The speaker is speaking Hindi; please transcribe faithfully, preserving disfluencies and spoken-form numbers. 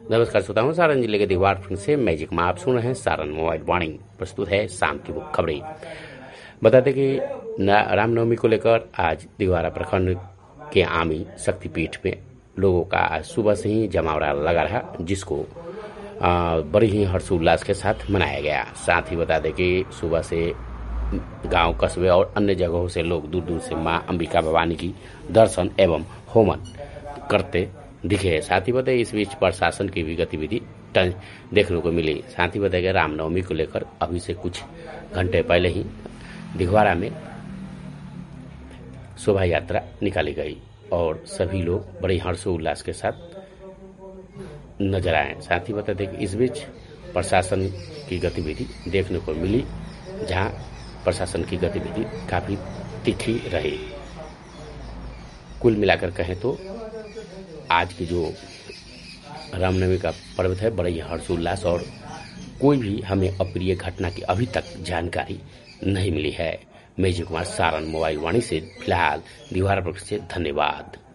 नमस्कार श्रोताओं, सारण जिले के दीवार से मैजिक में आप सुन रहे हैं सारण मोबाइल वाणी। प्रस्तुत है शाम की मुख्य खबरें। बताते कि रामनवमी को लेकर आज दिवारा प्रखंड के आमी शक्तिपीठ में लोगों का आज सुबह से ही जमावड़ा लगा रहा, जिसको बड़ी ही हर्षोल्लास के साथ मनाया गया। साथ ही बता दें कि सुबह से गांव, कस्बे और अन्य जगहों से लोग दूर दूर से मां अंबिका भवानी की दर्शन एवं होमन करते दिखे। साथ ही बताइए इस बीच प्रशासन की भी गतिविधि देखने को मिली। साथ ही बताया रामनवमी को लेकर अभी से कुछ घंटे पहले ही दिघवारा में शोभा यात्रा निकाली गई और सभी लोग बड़े हर्षोल्लास के साथ नजर आए। साथ ही बता दें कि इस बीच प्रशासन की गतिविधि देखने को मिली, जहां प्रशासन की गतिविधि काफी तीखी रही। कुल मिलाकर कहें तो आज की जो रामनवमी का पर्व है बड़े ही हर्षोल्लास और कोई भी हमें अप्रिय घटना की अभी तक जानकारी नहीं मिली है। मैजिक कुमार, सारण मोबाइल वाणी से फिलहाल दीवार पर से धन्यवाद।